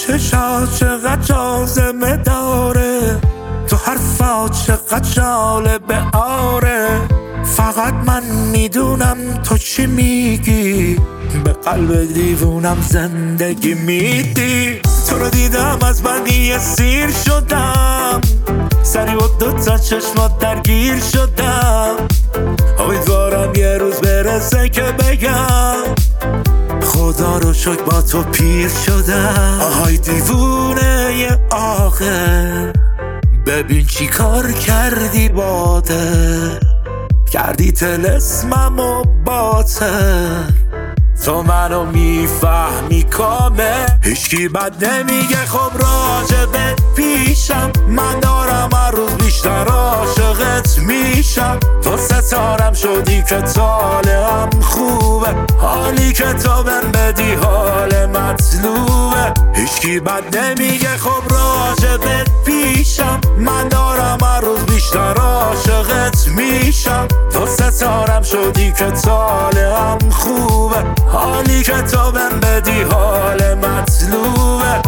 چشات چقدر جاذبه داره، تو حرفات چقدر جالبه آره. فقط من میدونم تو چی میگی، به قلب دیوونم زندگی میدی. تو رو دیدم از بقیه سیر شدم، سری و دوتا چشمات درگیر شدم. امیدوارم یه روز برسه که بگم خدا رو شکر با تو پیر شدم. آهای دیوونه یه آخر، ببین چی کار کردی باده، کردی طلسمم و باطل. تو منو میفهمی کامل، هیچکی بد نمیگه خب راجبه پیشم. من دارم هر روز بیشتر عاشقت میشم. تو ستارم شدی که طالعم خوبه، حالی که تو بهم بدی حال مطلوبه. هیچکی بد نمیگه خب راجبه پیشم. من دارم هر روز بیشتر عاشقت میشم. تو ستارم شدی که طالعم خوبه، حالی که تو بهم بدی حال مطلوبه.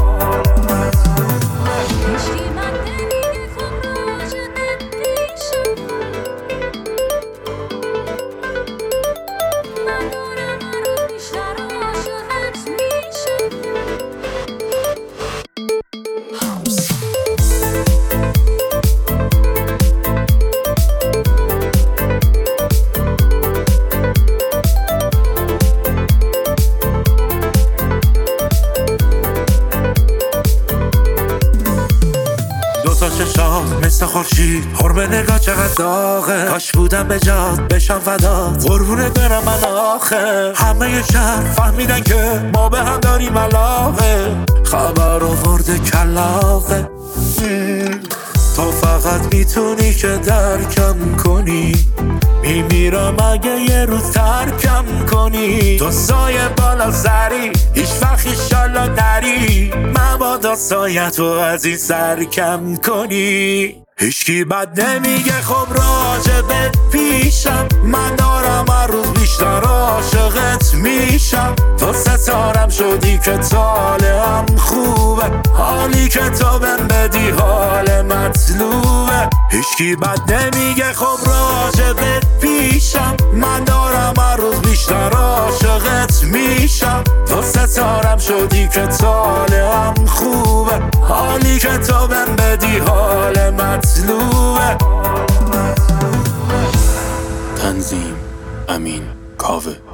چشات مثل خورشید، حرمه نگاه چقدر داغه. کاش بودم به جات بشم فدات، قربونه برم من آخه. همه شهر فهمیدن که ما به هم داریم علاقه، خبر آورده کلاقه. تو فقط میتونی که درکم کنی، میمیرم اگه یه روز ترکم کنی. تو سایه بالا سری، هیچ وقت ایشالله نری، مبادا سایه تو از این سر کم کنی. هیچکی بد نمیگه خب راجبه پیشم. من دارم هر روز بیشتر عاشقت میشم. تو ستارم شدی که طالعم خوبه، حالی که تو بهم بدی حال مطلوبه. هیچکی بد نمیگه خب راجبه پیشم. من دارم هر روز بیشتر عاشقت میشم. تو ستارم شدی که طالعم خوبه، حالی که تو بهم بدی حال مطلوبه. تنظیم امین کاوه.